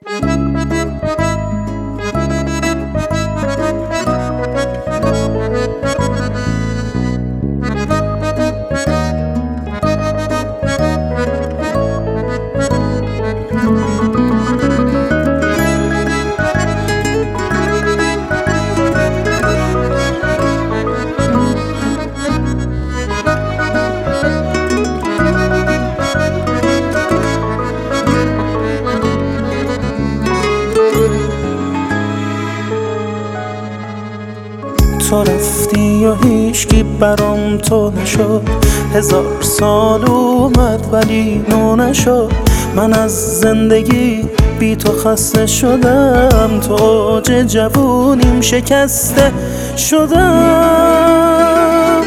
تو رفتی و هیچکی برام تو نشد، 1000 سال اومد ولی نو نشد. من از زندگی بی تو خسته شدم، تو اوج جوونیم شکسته شدم.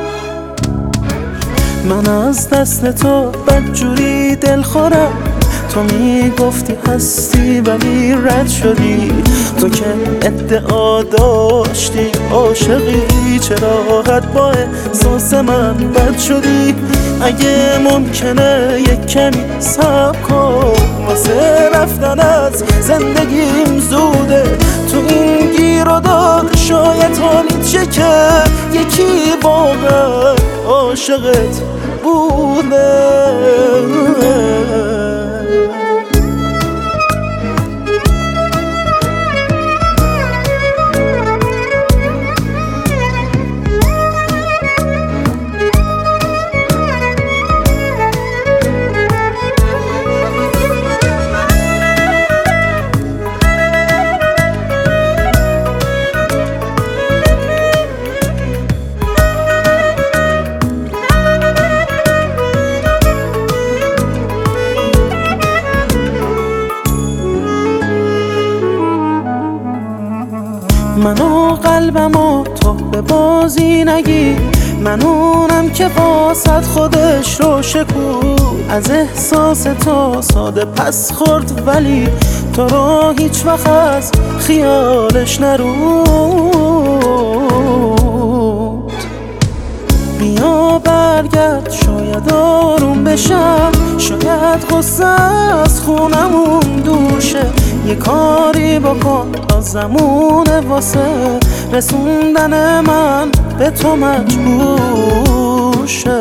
من از دست تو بدجوری دل خورم، تو میگفتی هستی ولی رد شدی. تو که ادعا داشتی عاشقی، چرا حد با احساس من بد شدی؟ اگه ممکنه یک کمی صبر کن، واسه رفتن از زندگیم زوده. تو این گیر و دار شاید حالیت شه که یکی واقعا عاشقت بوده. منو قلبمو تو به بازی نگی، من اونم که واسط خودش رو شکود. از احساس تو ساده پس خورد ولی تو رو هیچ وقت از خیالش نرود. بیا برگرد شاید آروم بشم، شاید غصه از خونمون دوشه. یه کاری بکن لازمونه واسه رسوندن من به تو مجبور شه.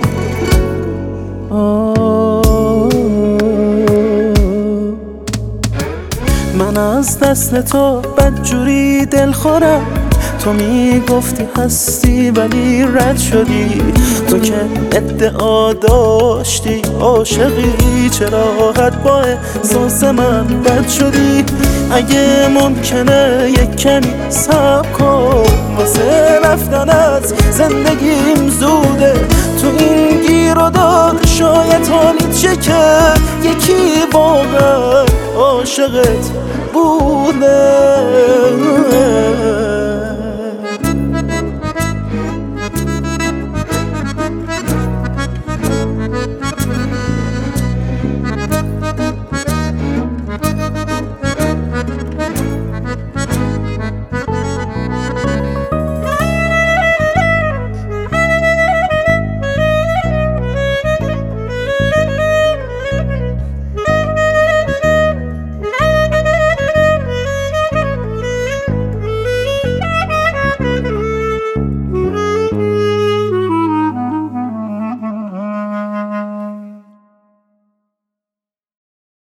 من از دست تو بدجوری دل خورم، تو میگفتی هستی ولی رد شدی. تو که ادعا داشتی عاشقی، چرا حد با احساس من بد شدی؟ اگه ممکنه یک کمی صبر کن، واسه رفتن از زندگیم زوده. تو این گیر و دار شاید حالیت شه که یکی واقعا عاشقت بوده.